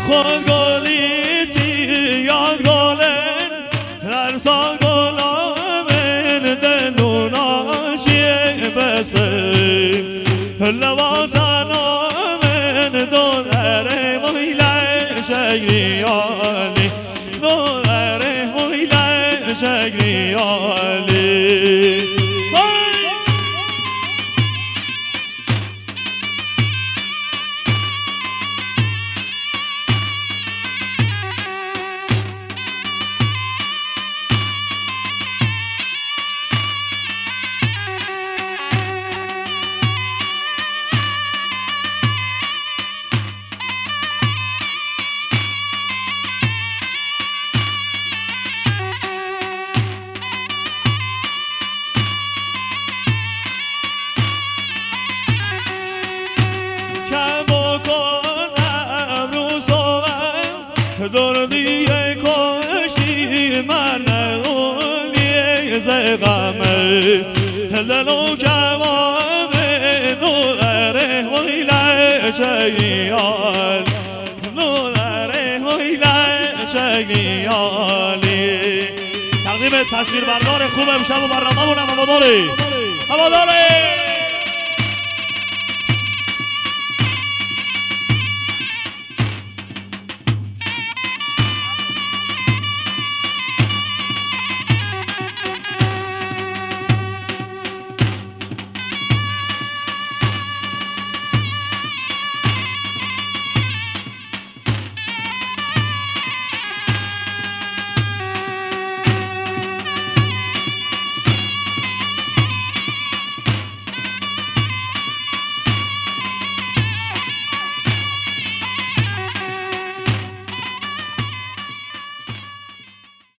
خود گلی تیان گلن در سال گلامن دنوناشی بسیم لوازنامن دولره ویله شگریالی دولره ویله شگریالی دردی کشتی من اولی زغمه دلو جوابه نوره ویله شگیال نوره ویله شگیالی. تقدیم تصویربردار خوب امشب و برنامه مونم هواداره